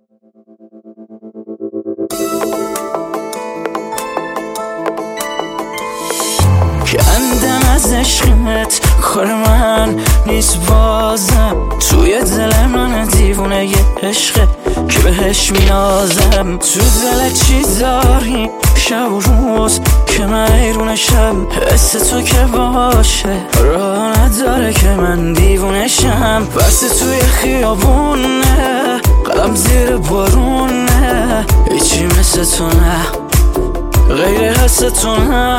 کندم از عشقت، کار من نیست بازم. توی دل من دیوونه یه عشقه که بهش مینازم. تو دل چی داری شب و روز که من ایرونشم؟ حس تو که باشه راه نداره که من دیوونشم. بس توی خیابونه قلم زیر بارونه، هیچی مثل تو نه، غیر حس تو نه.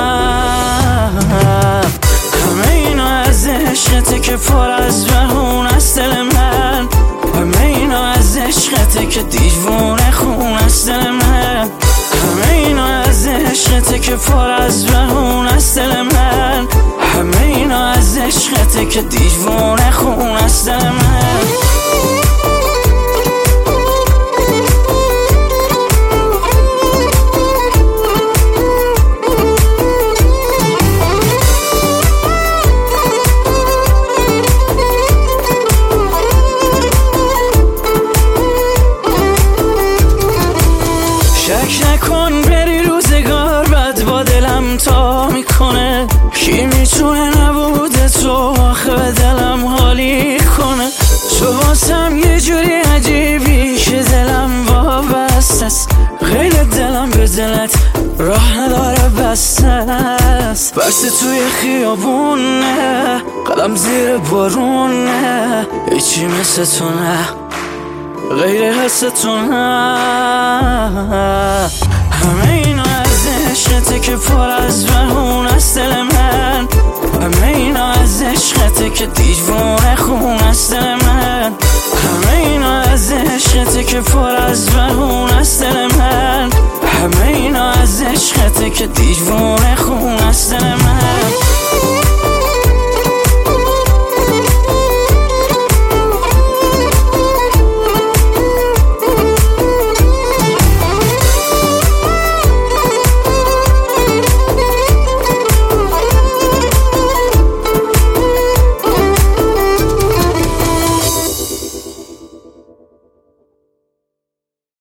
همه اینا از عشقته که پر از جهون است دل من. همه اینا از عشقته که دیوونه خون است دل من. همه اینا از عشقته که پر از جهون است دل من. همه اینا از عشقته که دیوونه خون است دل من. شک نکن بری روزگار بد با دلم تا میکنه. کی میتونه نبود تو آخه به دلم حالی کنه. تو واسم یه جوری عجیبی که دلم وابسته است. غیر دلم به دلت راه نداره بسته است. بس توی خیابونه قلم زیر بارونه، هیچی مثل تو نه، غیر حس تو نه. همه اینا از عشقته که پر از جهون است دل من. همه اینا از عشقته که دیوونه خون است دل من. همه اینا از عشقته که پر از جهون است دل من. همه اینا از عشقته که دیوونه